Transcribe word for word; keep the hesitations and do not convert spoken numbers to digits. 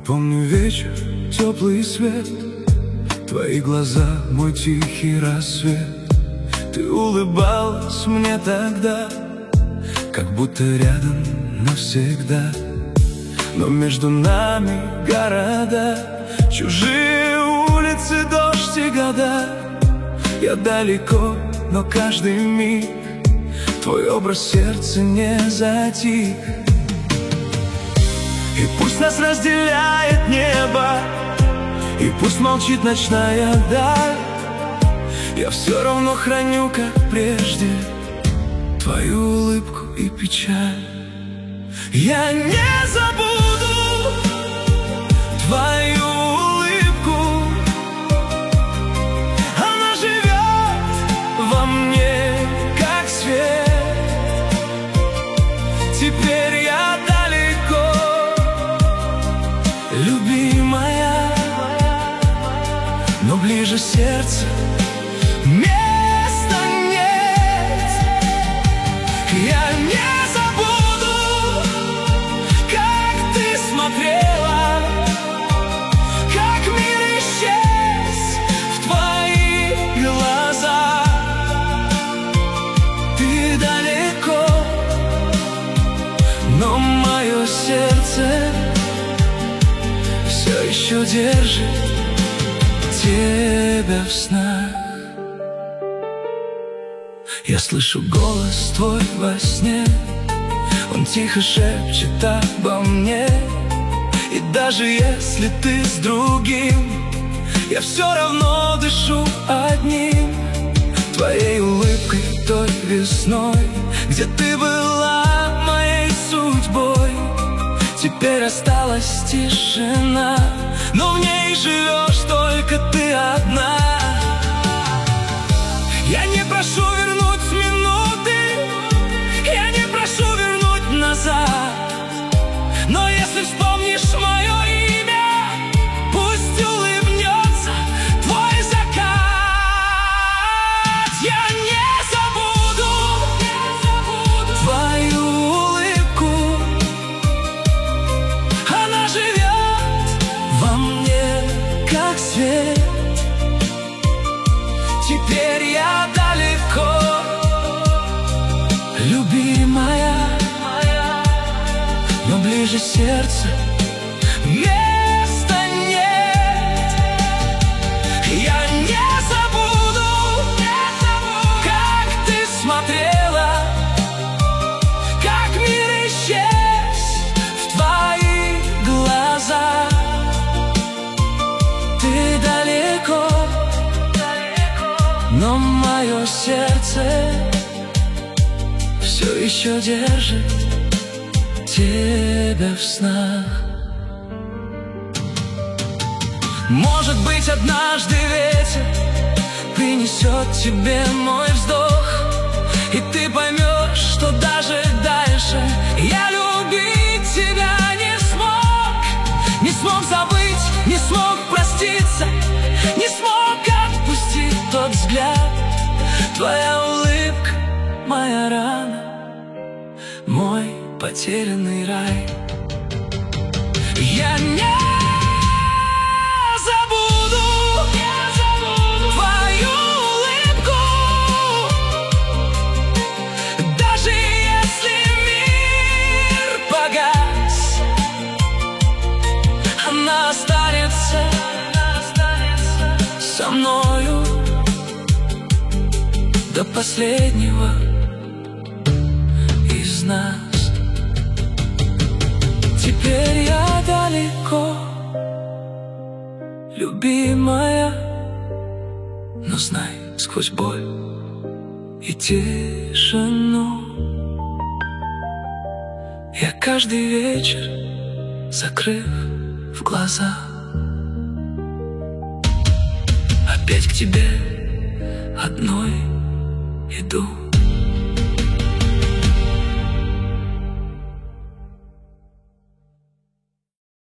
Помню вечер, теплый свет, твои глаза, мой тихий рассвет. Ты улыбалась мне тогда, как будто рядом навсегда. Но между нами города, чужие улицы, дождь и года. Я далеко, но каждый миг твой образ в сердце не затих. И пусть нас разделяет небо, и пусть молчит ночная даль, я все равно храню, как прежде, твою улыбку и печаль. Я не забуду твою улыбку, она живет во мне, как свет. Теперь я далеко, любимая, но ближе сердце места нет. Я не забуду, как ты смотрела, как мир исчез в твоих глазах. Ты далеко, но мое сердце все еще держит тебя в снах. Я слышу голос твой во сне, он тихо шепчет обо мне. И даже если ты с другим, я все равно дышу одним твоей улыбкой той весной, где ты была моей судьбой. Теперь осталась тишина, но в ней живешь только ты одна. Я не прошу вернуть минуты, я не прошу вернуть назад, но если вспомнишь мое имя, пусть улыбнется твой закат. Я не забуду твою улыбку, она живет во мне, как свет. Теперь я далеко, любимая, но ближе сердце места нет. Я не забуду, как ты смотрела, как мир исчез в твоих глазах. Ты далеко, но мое сердце все еще держит тебя в снах. Может быть, однажды ветер принесет тебе мой вздох, и ты поймешь, что даже дальше я любить тебя не смог. Не смог забыть, не смог проститься, не смог отпустить тот взгляд. Твоя улыбка, моя рана, мой потерянный рай. Я не забуду, не забуду твою улыбку, даже если мир погас, она останется, она останется со мною до последнего из нас. Теперь я далеко, любимая, но знай, сквозь боль и тишину я каждый вечер, закрыв в глаза, опять к тебе одной иду.